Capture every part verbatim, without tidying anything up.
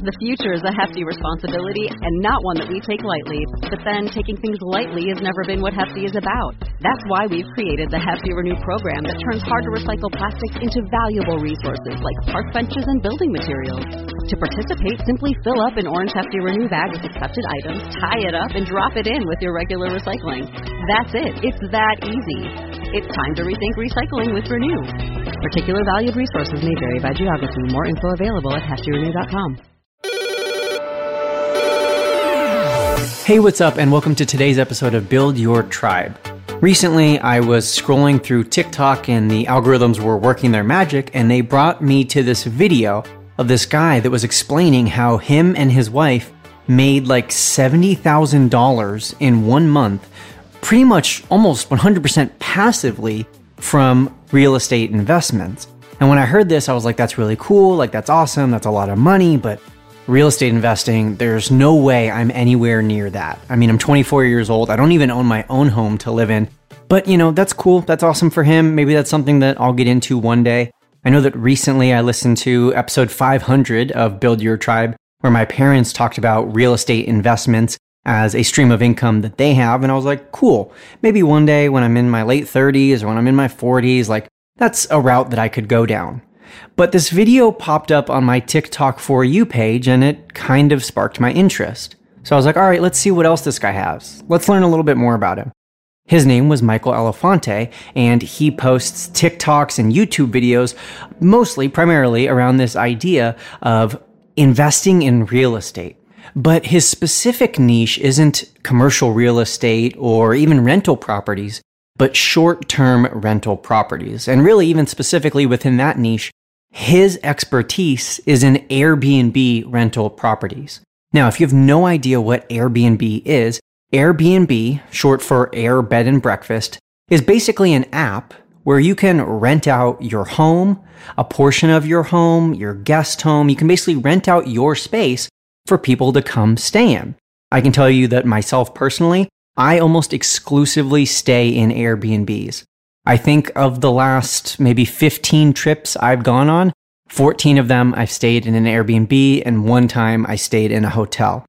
The future is a hefty responsibility and not one that we take lightly. But then, taking things lightly has never been what Hefty is about. That's why we've created the Hefty Renew program that turns hard-to-recycle plastics into valuable resources like park benches and building materials. To participate, simply fill up an orange Hefty Renew bag with accepted items, tie it up, and drop it in with your regular recycling. That's it. It's that easy. It's time to rethink recycling with Renew. Particular valued resources may vary by geography. More info available at hefty renew dot com. Hey, what's up, and welcome to today's episode of Build Your Tribe. Recently, I was scrolling through TikTok and the algorithms were working their magic, and they brought me to this video of this guy that was explaining how him and his wife made like seventy thousand dollars in one month, pretty much almost one hundred percent passively from real estate investments. And when I heard this, I was like, that's really cool, like that's awesome, that's a lot of money, but real estate investing, there's no way I'm anywhere near that. I mean, I'm twenty-four years old. I don't even own my own home to live in. But, you know, that's cool. That's awesome for him. Maybe that's something that I'll get into one day. I know that recently I listened to episode five hundred of Build Your Tribe, where my parents talked about real estate investments as a stream of income that they have. And I was like, cool. Maybe one day when I'm in my late thirties or when I'm in my forties, like that's a route that I could go down. But this video popped up on my TikTok For You page and it kind of sparked my interest. So I was like, all right, let's see what else this guy has. Let's learn a little bit more about him. His name was Michael Elefante, and he posts TikToks and YouTube videos, mostly, primarily around this idea of investing in real estate. But his specific niche isn't commercial real estate or even rental properties, but short-term rental properties. And really, even specifically within that niche, his expertise is in Airbnb rental properties. Now, if you have no idea what Airbnb is, Airbnb, short for Air Bed and Breakfast, is basically an app where you can rent out your home, a portion of your home, your guest home. You can basically rent out your space for people to come stay in. I can tell you that myself personally, I almost exclusively stay in Airbnbs. I think of the last maybe fifteen trips I've gone on, fourteen of them I've stayed in an Airbnb, and one time I stayed in a hotel.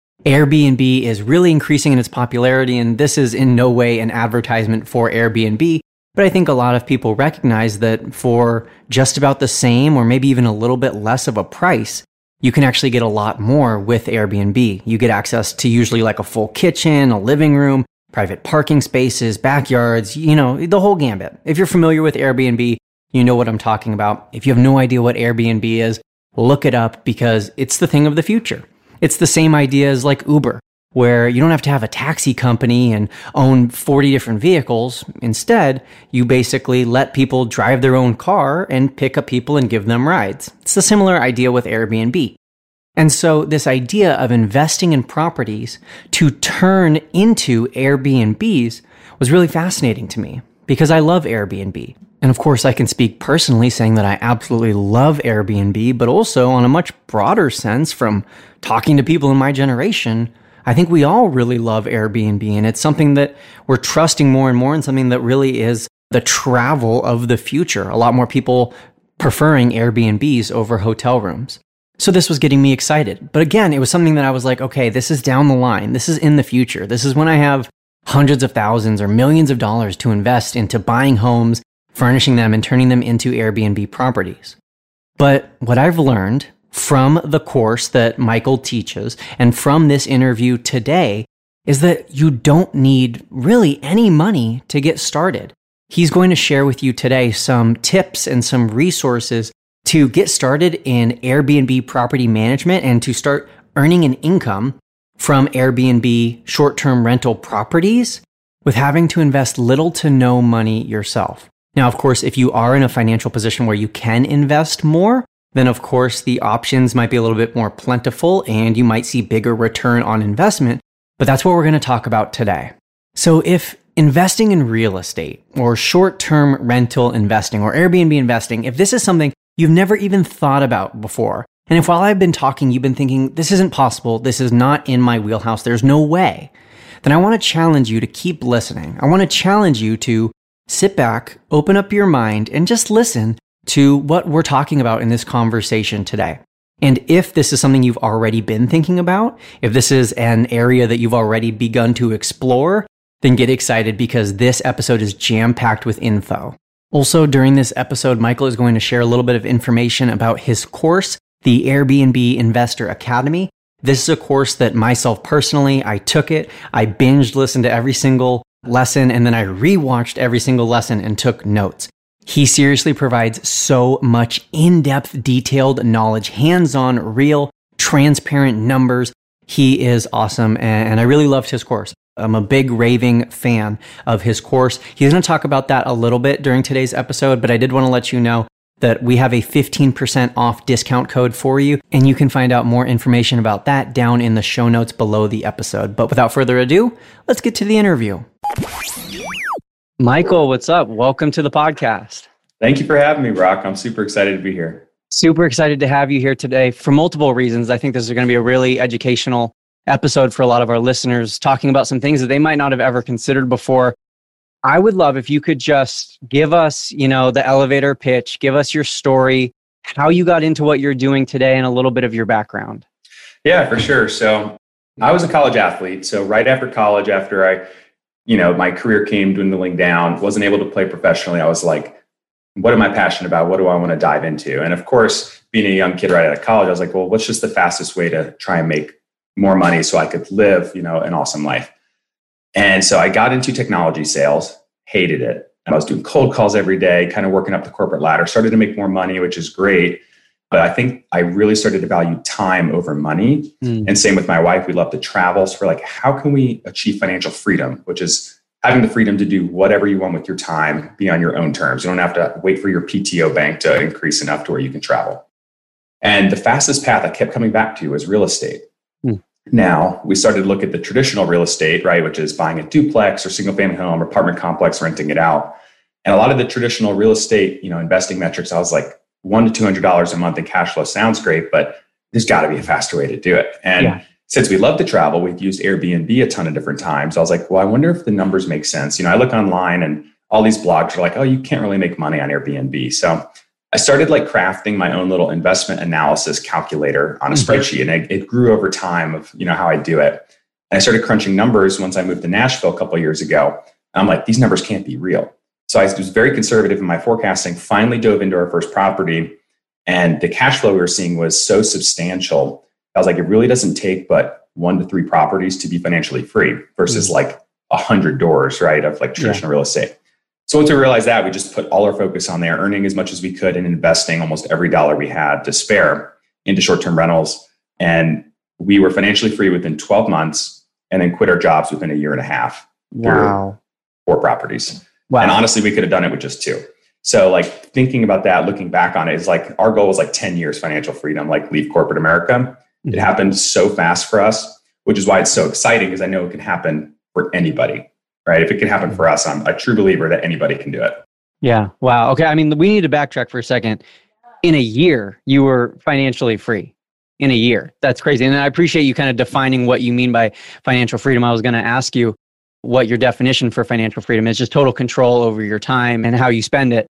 Airbnb is really increasing in its popularity, and this is in no way an advertisement for Airbnb, but I think a lot of people recognize that for just about the same or maybe even a little bit less of a price, you can actually get a lot more with Airbnb. You get access to usually like a full kitchen, a living room, private parking spaces, backyards, you know, the whole gambit. If you're familiar with Airbnb, you know what I'm talking about. If you have no idea what Airbnb is, look it up because it's the thing of the future. It's the same idea as like Uber, where you don't have to have a taxi company and own forty different vehicles. Instead, you basically let people drive their own car and pick up people and give them rides. It's a similar idea with Airbnb. And so this idea of investing in properties to turn into Airbnbs was really fascinating to me because I love Airbnb. And of course, I can speak personally saying that I absolutely love Airbnb, but also on a much broader sense from talking to people in my generation, I think we all really love Airbnb, and it's something that we're trusting more and more and something that really is the travel of the future. A lot more people preferring Airbnbs over hotel rooms. So this was getting me excited. But again, it was something that I was like, okay, this is down the line. This is in the future. This is when I have hundreds of thousands or millions of dollars to invest into buying homes, furnishing them, and turning them into Airbnb properties. But what I've learned from the course that Michael teaches and from this interview today is that you don't need really any money to get started. He's going to share with you today some tips and some resources to get started in Airbnb property management and to start earning an income from Airbnb short-term rental properties with having to invest little to no money yourself. Now, of course, if you are in a financial position where you can invest more, then of course the options might be a little bit more plentiful and you might see bigger return on investment, but that's what we're going to talk about today. So if investing in real estate or short-term rental investing or Airbnb investing, if this is something you've never even thought about before, and if while I've been talking, you've been thinking, this isn't possible, this is not in my wheelhouse, there's no way, then I want to challenge you to keep listening. I want to challenge you to sit back, open up your mind, and just listen to what we're talking about in this conversation today. And if this is something you've already been thinking about, if this is an area that you've already begun to explore, then get excited because this episode is jam-packed with info. Also, during this episode, Michael is going to share a little bit of information about his course, the Airbnb Investor Academy. This is a course that myself personally, I took it, I binged listened to every single lesson, and then I rewatched every single lesson and took notes. He seriously provides so much in-depth, detailed knowledge, hands-on, real, transparent numbers. He is awesome, and I really loved his course. I'm a big raving fan of his course. He's going to talk about that a little bit during today's episode, but I did want to let you know that we have a fifteen percent off discount code for you, and you can find out more information about that down in the show notes below the episode. But without further ado, let's get to the interview. Michael, what's up? Welcome to the podcast. Thank you for having me, Brock. I'm super excited to be here. Super excited to have you here today for multiple reasons. I think this is going to be a really educational episode for a lot of our listeners, talking about some things that they might not have ever considered before. I would love if you could just give us, you know, the elevator pitch, give us your story, how you got into what you're doing today, and a little bit of your background. Yeah, for sure. So I was a college athlete. So right after college, after I you know, my career came dwindling down, wasn't able to play professionally. I was like, what am I passionate about? What do I want to dive into? And of course, being a young kid right out of college, I was like, well, what's just the fastest way to try and make more money so I could live, you know, an awesome life? And so I got into technology sales, hated it. I was doing cold calls every day, kind of working up the corporate ladder, started to make more money, which is great. But I think I really started to value time over money. Mm. And same with my wife. We love to travel. So we're like, how can we achieve financial freedom, which is having the freedom to do whatever you want with your time, be on your own terms. You don't have to wait for your P T O bank to increase enough to where you can travel. And the fastest path I kept coming back to was real estate. Mm. Now, we started to look at the traditional real estate, right, which is buying a duplex or single family home or apartment complex, renting it out. And a lot of the traditional real estate, you know, investing metrics, I was like, one to two hundred dollars a month in cash flow sounds great, but there's got to be a faster way to do it. And yeah. Since we love to travel, we've used Airbnb a ton of different times. I was like, well, I wonder if the numbers make sense. You know, I look online and all these blogs are like, oh, you can't really make money on Airbnb. So I started like crafting my own little investment analysis calculator on a mm-hmm. spreadsheet, and it, it grew over time of, you know, how I do it. And I started crunching numbers once I moved to Nashville a couple of years ago. I'm like, these numbers can't be real. So I was very conservative in my forecasting, finally dove into our first property, and the cash flow we were seeing was so substantial. I was like, it really doesn't take but one to three properties to be financially free versus mm-hmm. like a hundred doors, right, of like traditional yeah. real estate. So once we realized that, we just put all our focus on there, earning as much as we could and investing almost every dollar we had to spare into short-term rentals. And we were financially free within twelve months and then quit our jobs within a year and a half. Wow. Four properties. Wow. And honestly, we could have done it with just two. So like thinking about that, looking back on it, is like our goal was like ten years financial freedom, like leave corporate America. Mm-hmm. It happened so fast for us, which is why it's so exciting, because I know it can happen for anybody, right? If it can happen for us, I'm a true believer that anybody can do it. Yeah. Wow. Okay. I mean, we need to backtrack for a second. In a year, you were financially free. In a year. That's crazy. And I appreciate you kind of defining what you mean by financial freedom. I was going to ask you what your definition for financial freedom is, just total control over your time and how you spend it.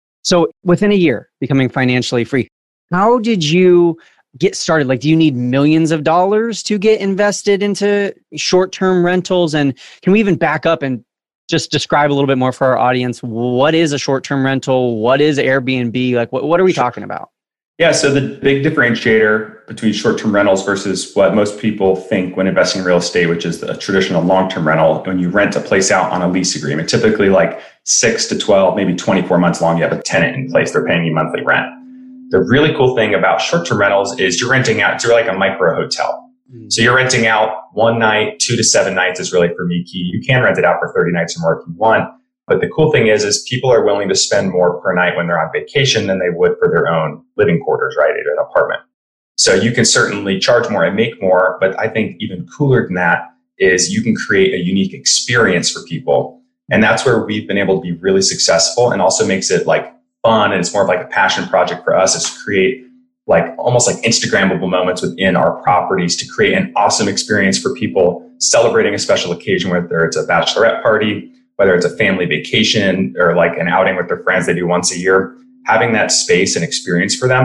So within a year, becoming financially free, how did you get started? Like, do you need millions of dollars to get invested into short-term rentals? And can we even back up and just describe a little bit more for our audience? What is a short-term rental? What is Airbnb? Like, what, what are we talking about? Yeah, so the big differentiator between short-term rentals versus what most people think when investing in real estate, which is the traditional long-term rental, when you rent a place out on a lease agreement, typically like six to twelve, maybe twenty-four months long, you have a tenant in place, they're paying you monthly rent. The really cool thing about short-term rentals is you're renting out, it's like a micro hotel. Mm. So you're renting out one night, two to seven nights is really for me key. You can rent it out for thirty nights or more if you want. But the cool thing is, is people are willing to spend more per night when they're on vacation than they would for their own living quarters, right, at an apartment. So you can certainly charge more and make more, but I think even cooler than that is you can create a unique experience for people. And that's where we've been able to be really successful, and also makes it like fun. And it's more of like a passion project for us, is to create like almost like Instagrammable moments within our properties to create an awesome experience for people celebrating a special occasion, whether it's a bachelorette party, whether it's a family vacation, or like an outing with their friends they do once a year. Having that space and experience for them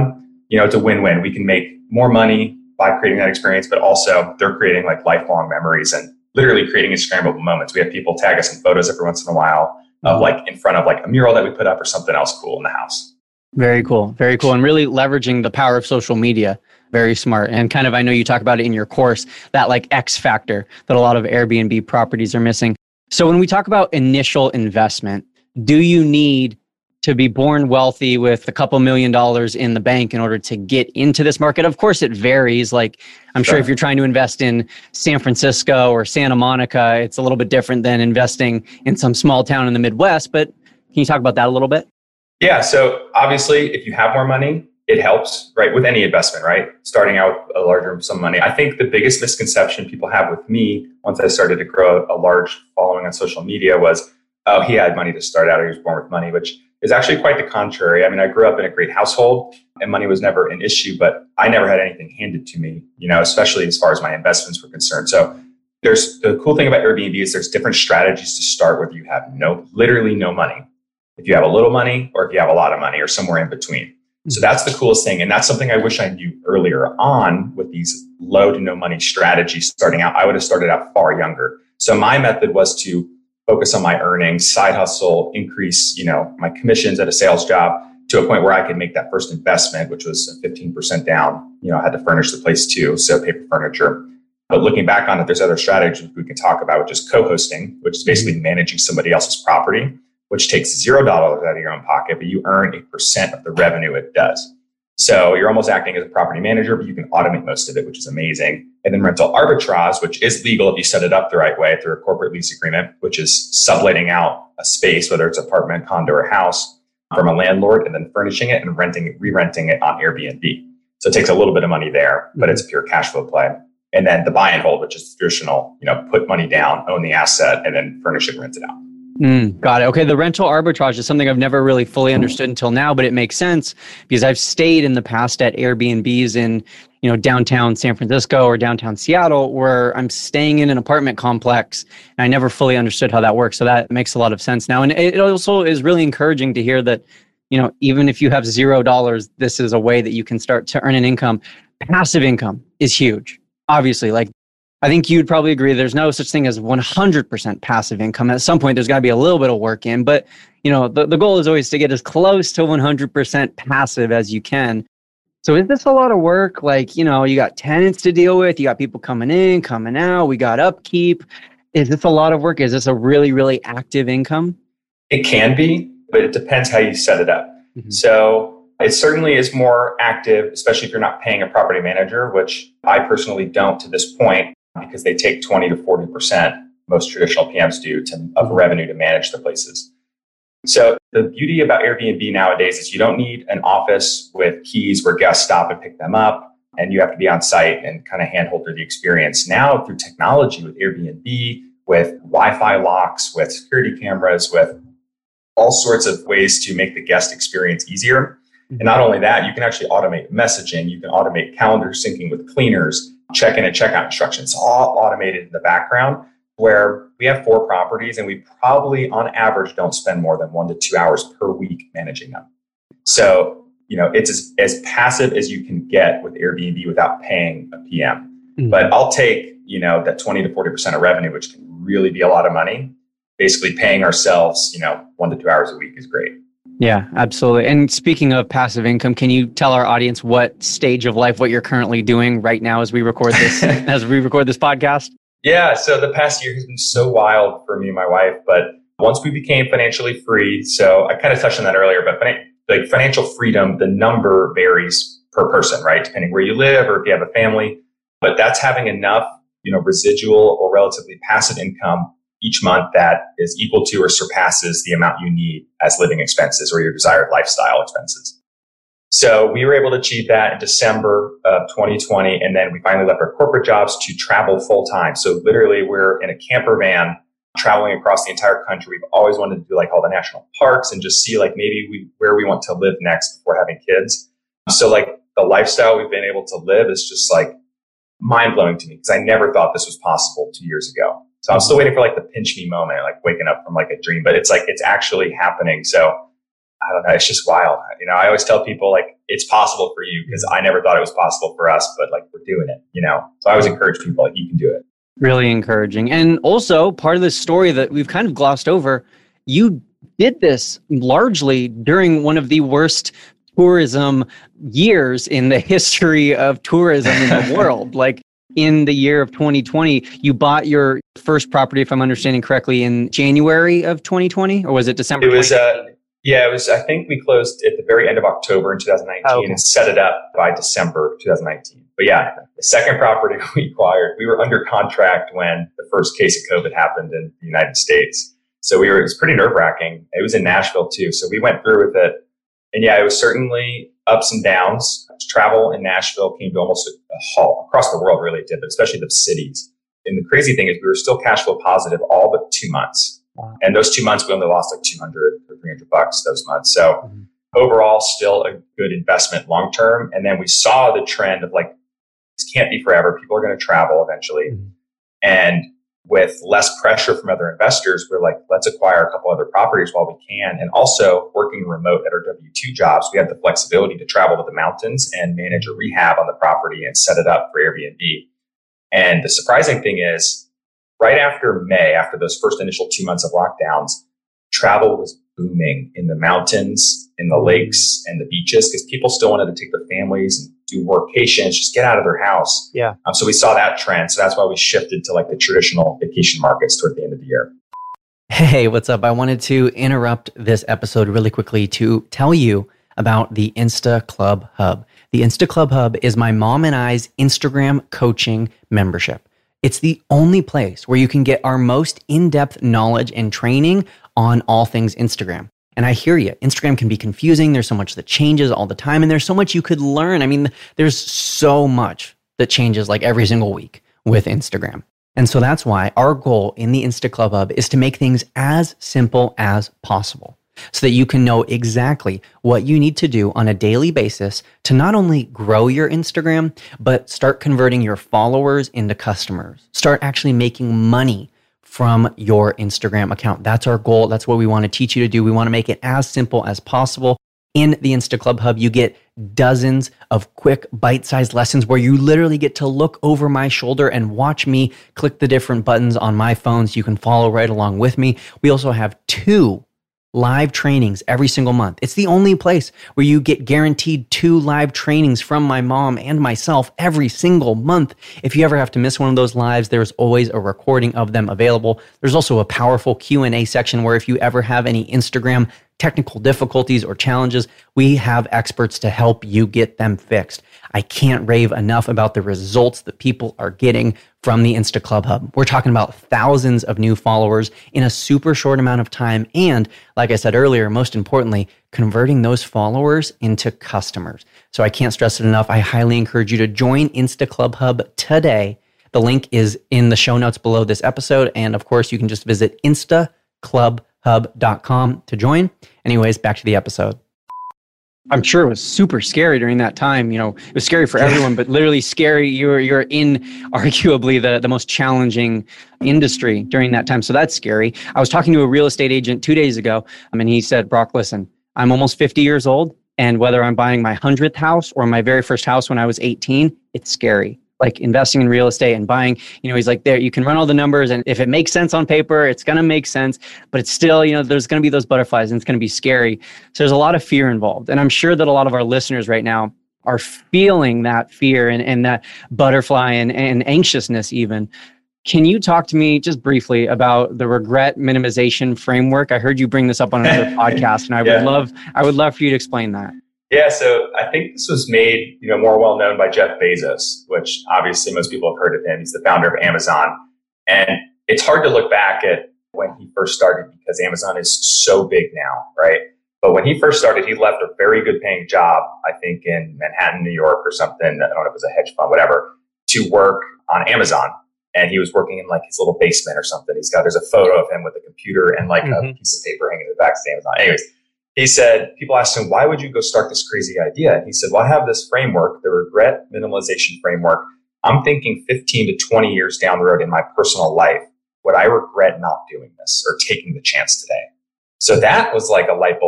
you know, it's a win-win. We can make more money by creating that experience, but also they're creating like lifelong memories and literally creating Instagrammable moments. We have people tag us in photos every once in a while of like in front of like a mural that we put up or something else cool in the house. Very cool. Very cool. And really leveraging the power of social media. Very smart. And kind of, I know you talk about it in your course, that like X factor that a lot of Airbnb properties are missing. So when we talk about initial investment, do you need to be born wealthy with a couple million dollars in the bank in order to get into this market? Of course, it varies. Like, I'm sure, sure if you're trying to invest in San Francisco or Santa Monica, it's a little bit different than investing in some small town in the Midwest. But can you talk about that a little bit? Yeah. So obviously, if you have more money, it helps, right? With any investment, right? Starting out with a larger sum of money. I think the biggest misconception people have with me once I started to grow a large following on social media was, oh, he had money to start out, or he was born with money, which is actually quite the contrary. I mean, I grew up in a great household and money was never an issue, but I never had anything handed to me, you know, especially as far as my investments were concerned. So there's the cool thing about Airbnb is there's different strategies to start whether you have no, literally no money. If you have a little money or if you have a lot of money or somewhere in between. So that's the coolest thing. And that's something I wish I knew earlier on with these low to no money strategies starting out. I would have started out far younger. So my method was to focus on my earnings, side hustle, increase, you know, my commissions at a sales job to a point where I could make that first investment, which was fifteen percent down. You know, I had to furnish the place too, so pay for furniture. But looking back on it, there's other strategies we can talk about, which is co-hosting, which is basically managing somebody else's property, which takes zero dollars out of your own pocket, but you earn a percent of the revenue it does. So you're almost acting as a property manager, but you can automate most of it, which is amazing. And then rental arbitrage, which is legal if you set it up the right way through a corporate lease agreement, which is subletting out a space, whether it's apartment, condo, or house, from a landlord and then furnishing it and renting it, re-renting it on Airbnb. So it takes a little bit of money there, but it's a pure cash flow play. And then the buy and hold, which is traditional, you know, put money down, own the asset, and then furnish it and rent it out. Mm, got it. Okay. The rental arbitrage is something I've never really fully understood until now, but it makes sense because I've stayed in the past at Airbnbs in, you know, downtown San Francisco or downtown Seattle, where I'm staying in an apartment complex and I never fully understood how that works. So that makes a lot of sense now. And it also is really encouraging to hear that, you know, even if you have zero dollars, this is a way that you can start to earn an income. Passive income is huge. Obviously, like, I think you'd probably agree there's no such thing as one hundred percent passive income. At some point, there's got to be a little bit of work in, but you know, the, the goal is always to get as close to one hundred percent passive as you can. So is this a lot of work? Like, you know, you got tenants to deal with, you got people coming in, coming out, we got upkeep. Is this a lot of work? Is this a really, really active income? It can be, but it depends how you set it up. Mm-hmm. So it certainly is more active, especially if you're not paying a property manager, which I personally don't to this point, because they take twenty to forty percent, most traditional P Ms do, to, of revenue to manage the places. So the beauty about Airbnb nowadays is you don't need an office with keys where guests stop and pick them up, and you have to be on site and kind of handhold through the experience. Now through technology with Airbnb, with Wi-Fi locks, with security cameras, with all sorts of ways to make the guest experience easier. And not only that, you can actually automate messaging, you can automate calendar syncing with cleaners, check-in and checkout instructions, all automated in the background, where we have four properties and we probably on average don't spend more than one to two hours per week managing them. So, you know, it's as, as passive as you can get with Airbnb without paying a P M. Mm-hmm. But I'll take, you know, that twenty to forty percent of revenue, which can really be a lot of money. Basically paying ourselves, you know, one to two hours a week is great. Yeah, absolutely. And speaking of passive income, can you tell our audience what stage of life, what you're currently doing right now as we record this, as we record this podcast? Yeah. So the past year has been so wild for me and my wife, but once we became financially free, so I kind of touched on that earlier, but like financial freedom, the number varies per person, right? Depending where you live or if you have a family, but that's having enough, you know, residual or relatively passive income each month that is equal to or surpasses the amount you need as living expenses or your desired lifestyle expenses. So we were able to achieve that in December of twenty twenty. And then we finally left our corporate jobs to travel full time. So literally we're in a camper van traveling across the entire country. We've always wanted to do like all the national parks and just see like maybe we, where we want to live next before having kids. So like the lifestyle we've been able to live is just like mind blowing to me because I never thought this was possible two years ago. So I'm still waiting for like the pinch me moment, like waking up from like a dream, but it's like, it's actually happening. So I don't know. It's just wild. You know, I always tell people like, it's possible for you because I never thought it was possible for us, but like we're doing it, you know? So I always encourage people like, you can do it. Really encouraging. And also part of this story that we've kind of glossed over, you did this largely during one of the worst tourism years in the history of tourism in the world. Like in the year of twenty twenty, you bought your first property, if I'm understanding correctly, in January of twenty twenty, or was it December? It was, uh, yeah, it was, I think we closed at the very end of October in two thousand nineteen oh, okay. and set it up by December twenty nineteen. But yeah, the second property we acquired, we were under contract when the first case of COVID happened in the United States. So we were, it was pretty nerve wracking. It was in Nashville too. So we went through with it. And yeah, it was certainly ups and downs. Travel in Nashville came to almost a, a halt across the world, really did, but especially the cities. And the crazy thing is we were still cash flow positive all but two months. Wow. And those two months, we only lost like two hundred or three hundred bucks those months. So mm-hmm. overall, still a good investment long term. And then we saw the trend of like, this can't be forever. People are going to travel eventually. Mm-hmm. And with less pressure from other investors, we're like, let's acquire a couple other properties while we can. And also working remote at our W two jobs, we have the flexibility to travel to the mountains and manage a rehab on the property and set it up for Airbnb. And the surprising thing is, right after May, after those first initial two months of lockdowns, travel was booming in the mountains, in the lakes, and the beaches because people still wanted to take their families and do workations, just get out of their house. Yeah. Um, so we saw that trend. So that's why we shifted to like the traditional vacation markets toward the end of the year. Hey, what's up? I wanted to interrupt this episode really quickly to tell you about the Insta Club Hub. The Insta Club Hub is my mom and I's Instagram coaching membership. It's the only place where you can get our most in-depth knowledge and training on all things Instagram. And I hear you, Instagram can be confusing. There's so much that changes all the time, and there's so much you could learn. I mean, there's so much that changes like every single week with Instagram. And so that's why our goal in the Insta Club Hub is to make things as simple as possible so that you can know exactly what you need to do on a daily basis to not only grow your Instagram, but start converting your followers into customers. Start actually making money from your Instagram account. That's our goal. That's what we want to teach you to do. We want to make it as simple as possible. In the Insta Club Hub, you get dozens of quick bite-sized lessons where you literally get to look over my shoulder and watch me click the different buttons on my phone so you can follow right along with me. We also have two live trainings every single month. It's the only place where you get guaranteed two live trainings from my mom and myself every single month. If you ever have to miss one of those lives, there's always a recording of them available. There's also a powerful Q and A section where if you ever have any Instagram technical difficulties or challenges, we have experts to help you get them fixed. I can't rave enough about the results that people are getting from the Insta Club Hub. We're talking about thousands of new followers in a super short amount of time. And like I said earlier, most importantly, converting those followers into customers. So I can't stress it enough. I highly encourage you to join Insta Club Hub today. The link is in the show notes below this episode. And of course, you can just visit insta club hub dot com to join. Anyways, back to the episode. I'm sure it was super scary during that time. You know, it was scary for everyone, but literally scary. You're you're in arguably the, the most challenging industry during that time. So that's scary. I was talking to a real estate agent two days ago, um, and he said, Brock, listen, I'm almost fifty years old, and whether I'm buying my hundredth house or my very first house when I was eighteen, it's scary. Like investing in real estate and buying, you know, he's like, there, you can run all the numbers, and if it makes sense on paper, it's going to make sense, but it's still, you know, there's going to be those butterflies and it's going to be scary. So there's a lot of fear involved. And I'm sure that a lot of our listeners right now are feeling that fear and, and that butterfly and, and anxiousness even. Can you talk to me just briefly about the regret minimization framework? I heard you bring this up on another podcast, and I yeah. would love, I would love for you to explain that. Yeah, so I think this was made, you know, more well known by Jeff Bezos, which obviously most people have heard of him. He's the founder of Amazon. And it's hard to look back at when he first started because Amazon is so big now, right? But when he first started, he left a very good paying job, I think in Manhattan, New York or something. I don't know if it was a hedge fund, whatever, to work on Amazon. And he was working in like his little basement or something. He's got, there's a photo of him with a computer and like mm-hmm. a piece of paper hanging in the back of Amazon. Anyways. He said, people asked him, why would you go start this crazy idea? And he said, well, I have this framework, the regret minimalization framework. I'm thinking fifteen to twenty years down the road in my personal life, would I regret not doing this or taking the chance today? So that was like a light bulb moment for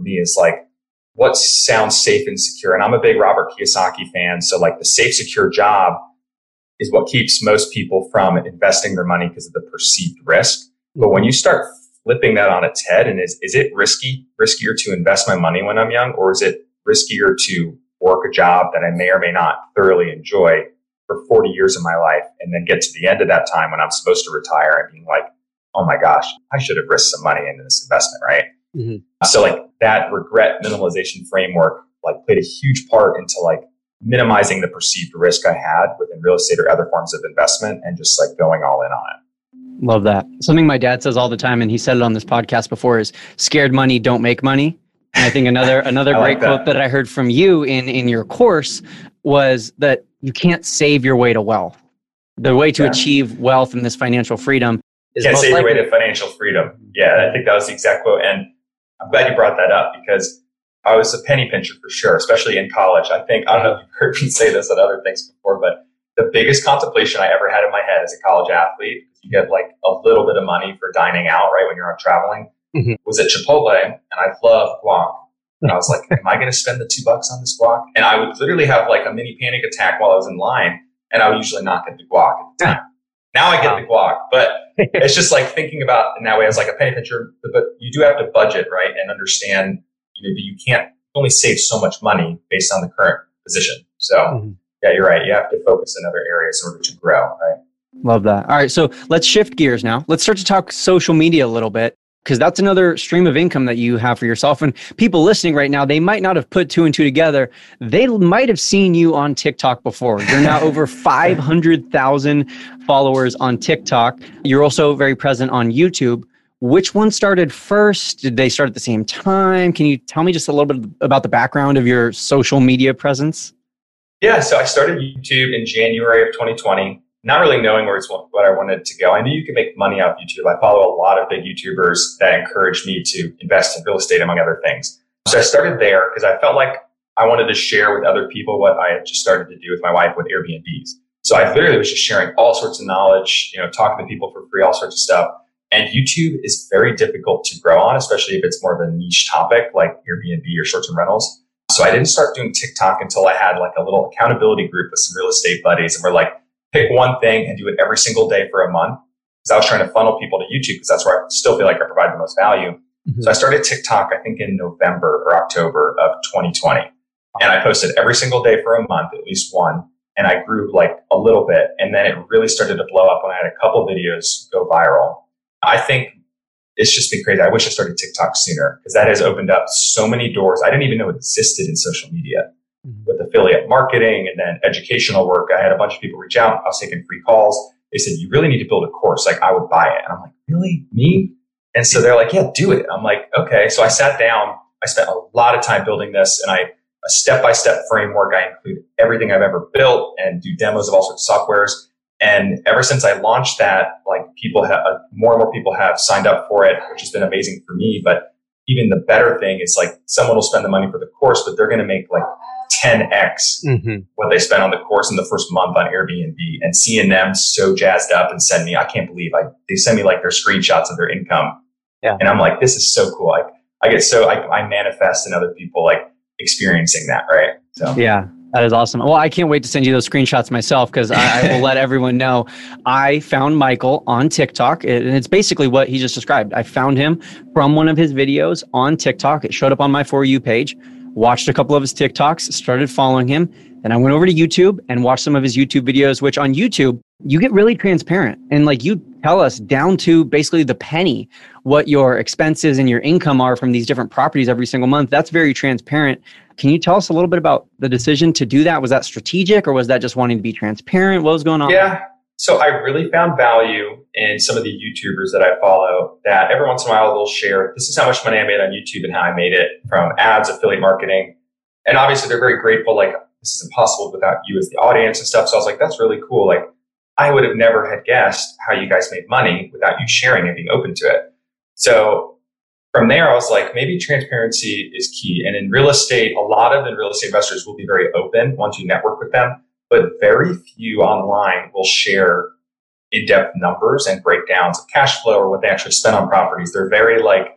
me is like, what sounds safe and secure? And I'm a big Robert Kiyosaki fan. So like the safe, secure job is what keeps most people from investing their money because of the perceived risk. But when you start flipping that on its head, and is, is it risky, riskier to invest my money when I'm young, or is it riskier to work a job that I may or may not thoroughly enjoy for forty years of my life and then get to the end of that time when I'm supposed to retire and being like, oh my gosh, I should have risked some money into this investment, right? Mm-hmm. So like that regret minimalization framework like played a huge part into like minimizing the perceived risk I had within real estate or other forms of investment and just like going all in on it. Love that. Something my dad says all the time, and he said it on this podcast before, is scared money don't make money. And I think another another great like that. quote that I heard from you in, in your course was that you can't save your way to wealth. The way to yeah. achieve wealth and this financial freedom is can't most save likely- your way to financial freedom. Yeah, I think that was the exact quote. And I'm glad you brought that up because I was a penny pincher for sure, especially in college. I think, I don't know if you've heard me say this at other things before, but the biggest contemplation I ever had in my head as a college athlete, you get like a little bit of money for dining out, right, when you're on traveling, mm-hmm. was at Chipotle, and I love guac. And I was like, am I going to spend the two bucks on this guac? And I would literally have like a mini panic attack while I was in line, and I would usually not get the guac at the time. Now I get the guac, but it's just like thinking about in that way as like a penny pincher, but you do have to budget, right, and understand you know, you can't only save so much money based on the current position. So mm-hmm. yeah, you're right. You have to focus in other areas in order to grow, right? Love that. All right. So let's shift gears now. Let's start to talk social media a little bit, because that's another stream of income that you have for yourself. And people listening right now, they might not have put two and two together. They might have seen you on TikTok before. You're now over five hundred thousand followers on TikTok. You're also very present on YouTube. Which one started first? Did they start at the same time? Can you tell me just a little bit about the background of your social media presence? Yeah, so I started YouTube in January of twenty twenty, not really knowing where it's what I wanted to go. I knew you could make money off YouTube. I follow a lot of big YouTubers that encouraged me to invest in real estate, among other things. So I started there because I felt like I wanted to share with other people what I had just started to do with my wife with Airbnbs. So I literally was just sharing all sorts of knowledge, you know, talking to people for free, all sorts of stuff. And YouTube is very difficult to grow on, especially if it's more of a niche topic like Airbnb or short-term rentals. So I didn't start doing TikTok until I had like a little accountability group with some real estate buddies. And we're like, pick one thing and do it every single day for a month. Because I was trying to funnel people to YouTube because that's where I still feel like I provide the most value. Mm-hmm. So I started TikTok, I think in November or October of twenty twenty. And I posted every single day for a month, at least one. And I grew like a little bit. And then it really started to blow up when I had a couple videos go viral. I think it's just been crazy. I wish I started TikTok sooner because that has opened up so many doors I didn't even know existed in social media mm-hmm. with affiliate marketing and then educational work. I had a bunch of people reach out. I was taking free calls. They said, you really need to build a course. Like I would buy it. And I'm like, really? Me? And so they're like, yeah, do it. I'm like, okay. So I sat down. I spent a lot of time building this and I, a step-by-step framework. I include everything I've ever built and do demos of all sorts of softwares. And ever since I launched that, like people have, uh, more and more people have signed up for it, which has been amazing for me. But even the better thing is like someone will spend the money for the course, but they're going to make like ten x mm-hmm. what they spent on the course in the first month on Airbnb. And seeing them so jazzed up and send me, I can't believe I, they send me like their screenshots of their income. Yeah. And I'm like, this is so cool. Like I get so, I, I manifest in other people like experiencing that. Right. So yeah. That is awesome. Well, I can't wait to send you those screenshots myself because I, I will let everyone know. I found Michael on TikTok, and it's basically what he just described. I found him from one of his videos on TikTok. It showed up on my For You page, watched a couple of his TikToks, started following him. Then I went over to YouTube and watched some of his YouTube videos, which on YouTube, you get really transparent. And like you tell us down to basically the penny what your expenses and your income are from these different properties every single month. That's very transparent. Can you tell us a little bit about the decision to do that? Was that strategic or was that just wanting to be transparent? What was going on? Yeah. So I really found value in some of the YouTubers that I follow that every once in a while they'll share, this is how much money I made on YouTube and how I made it from ads, affiliate marketing. And obviously they're very grateful. Like, this is impossible without you as the audience and stuff. So I was like, that's really cool. Like, I would have never had guessed how you guys made money without you sharing and being open to it. So from there, I was like, maybe transparency is key. And in real estate, a lot of the real estate investors will be very open once you network with them, but very few online will share in-depth numbers and breakdowns of cash flow or what they actually spend on properties. They're very like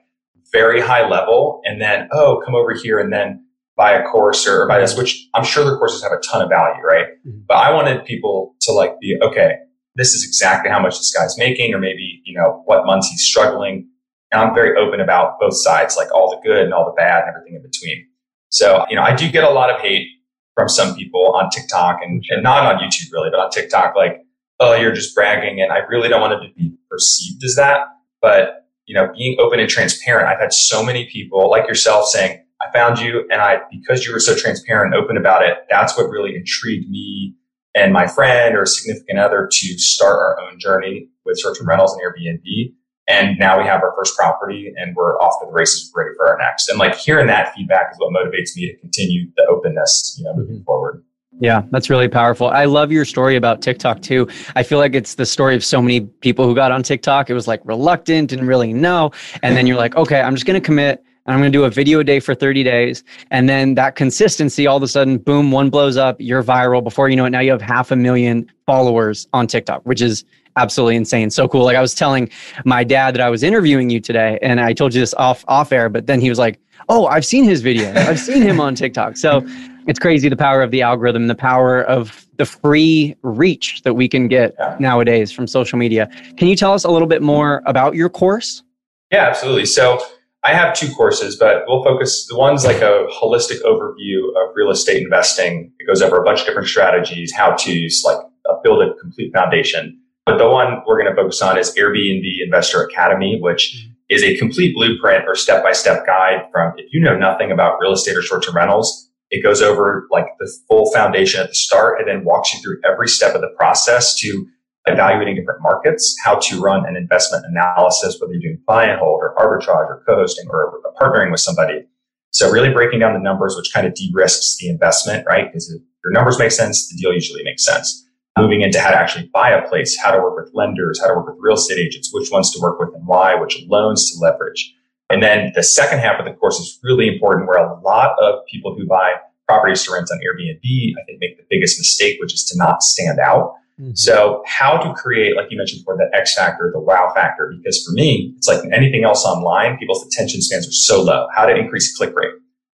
very high level and then, oh, come over here and then buy a course or buy this, which I'm sure the courses have a ton of value, right? Mm-hmm. But I wanted people to like be, okay, this is exactly how much this guy's making, or maybe, you know, what months he's struggling. And I'm very open about both sides, like all the good and all the bad and everything in between. So, you know, I do get a lot of hate from some people on TikTok and, and not on YouTube really, but on TikTok, like, oh, you're just bragging. And I really don't want it to be perceived as that. But, you know, being open and transparent, I've had so many people like yourself saying, I found you and I, because you were so transparent and open about it, that's what really intrigued me and my friend or a significant other to start our own journey with short-term rentals and Airbnb. And now we have our first property and we're off to the races, ready for our next. And like hearing that feedback is what motivates me to continue the openness, you know, moving forward. Yeah, that's really powerful. I love your story about TikTok too. I feel like it's the story of so many people who got on TikTok. It was like reluctant, didn't really know. And then you're like, okay, I'm just going to commit. And I'm going to do a video a day for thirty days. And then that consistency, all of a sudden, boom, one blows up, you're viral. Before you know it, now you have half a million followers on TikTok, which is absolutely insane. So cool. Like I was telling my dad that I was interviewing you today, and I told you this off off air, but then he was like, oh, I've seen his video. I've seen him on TikTok. So it's crazy, the power of the algorithm, the power of the free reach that we can get yeah. nowadays from social media. Can you tell us a little bit more about your course? Yeah, absolutely. So I have two courses, but we'll focus, the one's like a holistic overview of real estate investing. It goes over a bunch of different strategies, how to's, like uh, build a complete foundation. But the one we're going to focus on is Airbnb Investor Academy, which is a complete blueprint or step-by-step guide from, if you know nothing about real estate or short-term rentals, it goes over like the full foundation at the start and then walks you through every step of the process to evaluating different markets, how to run an investment analysis, whether you're doing buy and hold or arbitrage or co-hosting or partnering with somebody. So really breaking down the numbers, which kind of de-risks the investment, right? Because if your numbers make sense, the deal usually makes sense. Moving into how to actually buy a place, how to work with lenders, how to work with real estate agents, which ones to work with and why, which loans to leverage. And then the second half of the course is really important, where a lot of people who buy properties to rent on Airbnb, I think, make the biggest mistake, which is to not stand out. Mm-hmm. So how to create, like you mentioned before, that X factor, the wow factor, because for me, it's like anything else online, people's attention spans are so low. How to increase click rate.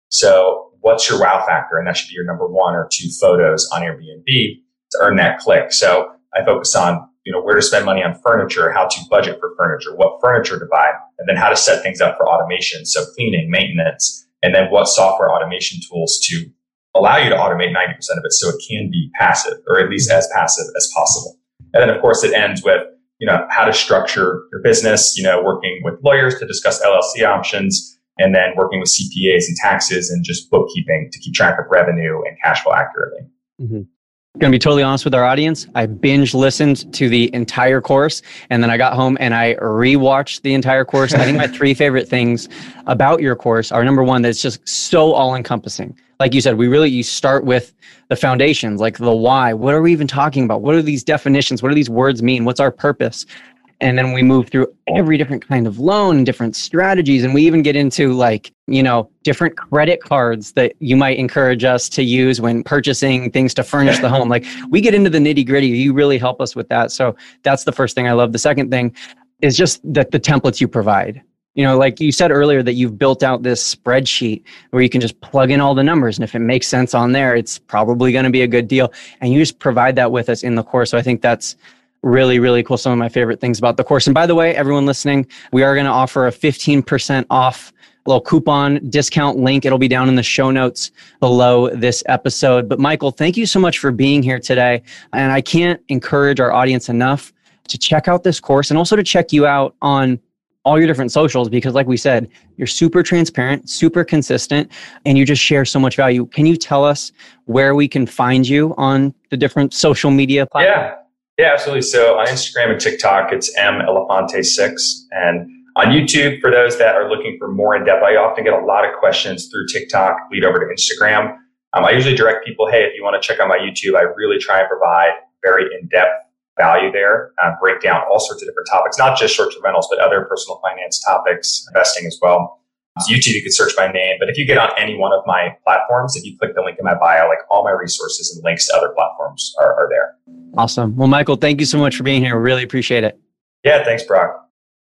So what's your wow factor? And that should be your number one or two photos on Airbnb to earn that click. So I focus on, you know, where to spend money on furniture, how to budget for furniture, what furniture to buy, and then how to set things up for automation. So cleaning, maintenance, and then what software automation tools to allow you to automate ninety percent of it so it can be passive, or at least as passive as possible. And then of course it ends with, you know, how to structure your business, you know, working with lawyers to discuss L L C options, and then working with C P As and taxes and just bookkeeping to keep track of revenue and cash flow accurately. Mm-hmm. Going to be totally honest with our audience. I binge listened to the entire course, and then I got home and I rewatched the entire course. I think my three favorite things about your course are, number one, that it's just so all encompassing. Like you said, we really, you start with the foundations, like the why. What are we even talking about? What are these definitions? What do these words mean? What's our purpose? And then we move through every different kind of loan and different strategies. And we even get into like, you know, different credit cards that you might encourage us to use when purchasing things to furnish the home. Like we get into the nitty gritty. You really help us with that. So that's the first thing I love. The second thing is just that the templates you provide. You know, like you said earlier, that you've built out this spreadsheet where you can just plug in all the numbers. And if it makes sense on there, it's probably going to be a good deal. And you just provide that with us in the course. So I think that's really, really cool. Some of my favorite things about the course. And by the way, everyone listening, we are going to offer a fifteen percent off little coupon discount link. It'll be down in the show notes below this episode. But Michael, thank you so much for being here today. And I can't encourage our audience enough to check out this course and also to check you out on all your different socials, because like we said, you're super transparent, super consistent, and you just share so much value. Can you tell us where we can find you on the different social media platforms? Yeah. Yeah, absolutely. So on Instagram and TikTok, it's M Elefante six. And on YouTube, for those that are looking for more in-depth, I often get a lot of questions through TikTok, lead over to Instagram. Um, I usually direct people, hey, if you want to check out my YouTube, I really try and provide very in-depth value there, uh, break down all sorts of different topics, not just short-term rentals, but other personal finance topics, investing as well. So YouTube, you could search my name, but if you get on any one of my platforms, if you click the link in my bio, like all my resources and links to other platforms are, are there. Awesome. Well, Michael, thank you so much for being here. We really appreciate it. Yeah, thanks, Brock.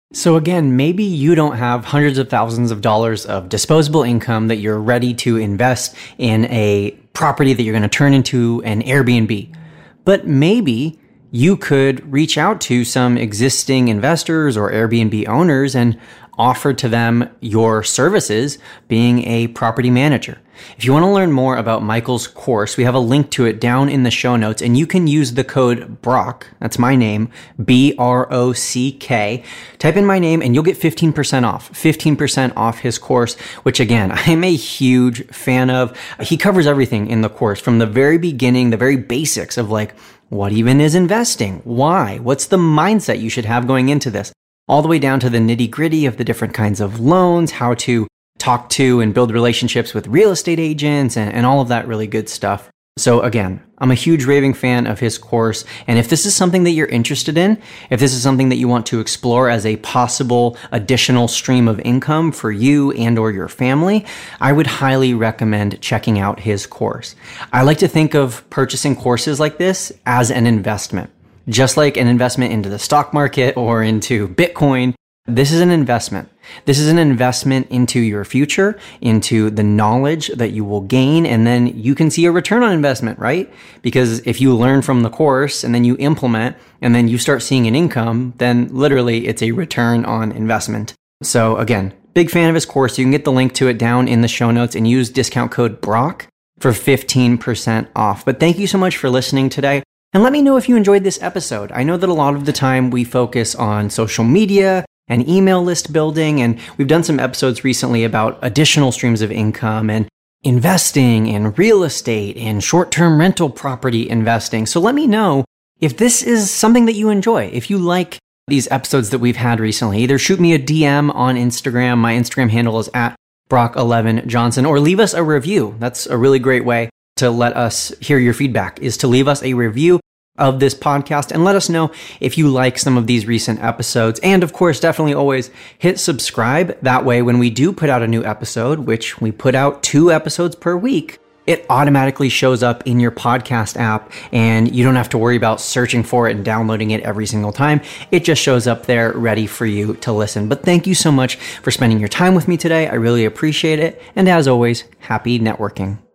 So again, maybe you don't have hundreds of thousands of dollars of disposable income that you're ready to invest in a property that you're going to turn into an Airbnb. But maybe you could reach out to some existing investors or Airbnb owners and offer to them your services being a property manager. If you want to learn more about Michael's course, we have a link to it down in the show notes, and you can use the code BROCK, that's my name, B R O C K. Type in my name and you'll get fifteen percent off, fifteen percent off his course, which again, I'm a huge fan of. He covers everything in the course from the very beginning, the very basics of like, what even is investing? Why? What's the mindset you should have going into this? All the way down to the nitty gritty of the different kinds of loans, how to talk to and build relationships with real estate agents and, and all of that really good stuff. So again, I'm a huge raving fan of his course. And if this is something that you're interested in, if this is something that you want to explore as a possible additional stream of income for you and or your family, I would highly recommend checking out his course. I like to think of purchasing courses like this as an investment. Just like an investment into the stock market or into Bitcoin, this is an investment. This is an investment into your future, into the knowledge that you will gain, and then you can see a return on investment, right? Because if you learn from the course and then you implement and then you start seeing an income, then literally it's a return on investment. So again, big fan of his course. You can get the link to it down in the show notes and use discount code BROCK for fifteen percent off. But thank you so much for listening today. And let me know if you enjoyed this episode. I know that a lot of the time we focus on social media and email list building, and we've done some episodes recently about additional streams of income and investing in real estate and short-term rental property investing. So let me know if this is something that you enjoy. If you like these episodes that we've had recently, either shoot me a D M on Instagram. My Instagram handle is at Brock eleven Johnson, or leave us a review. That's a really great way to let us hear your feedback, is to leave us a review of this podcast and let us know if you like some of these recent episodes. And of course, definitely always hit subscribe. That way, when we do put out a new episode, which we put out two episodes per week, it automatically shows up in your podcast app and you don't have to worry about searching for it and downloading it every single time. It just shows up there ready for you to listen. But thank you so much for spending your time with me today. I really appreciate it. And as always, happy networking.